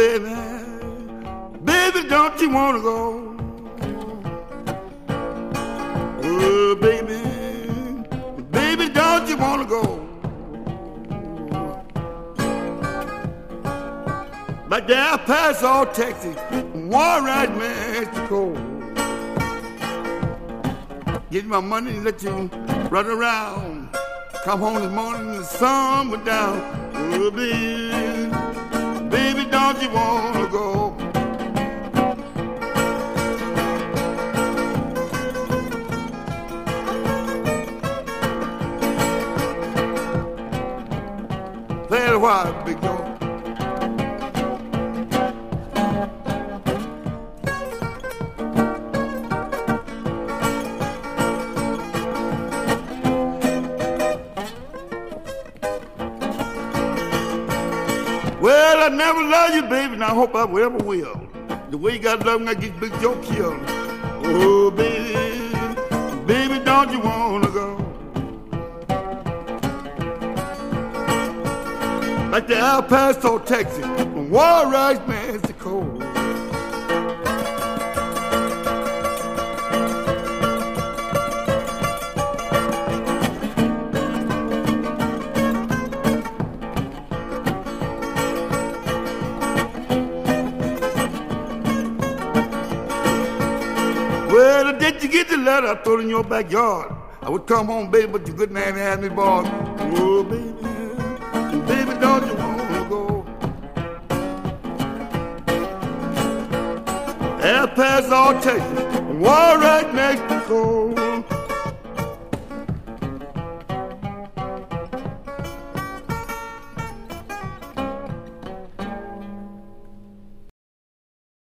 baby, baby, don't you wanna go? Oh, baby, baby, don't you wanna go? Back there past all Texas, War right, Mexico. Get my money and let you run around. Come home this morning and the sun went down. Oh, baby, baby, don't you wanna go? Play it a while, big dog. Well, I never loved you, baby, and I hope I ever will. The way you got love me, I get Big Joe killed. Oh, baby, baby, don't you wanna go? Like the El Paso, Texas, from Juarez, Mexico. Well, did you get the letter I threw in your backyard? I would come home, baby, but you couldn't have me, boy. Oh, baby, baby, don't you wanna go? El Paso, Texas, Juarez, Mexico.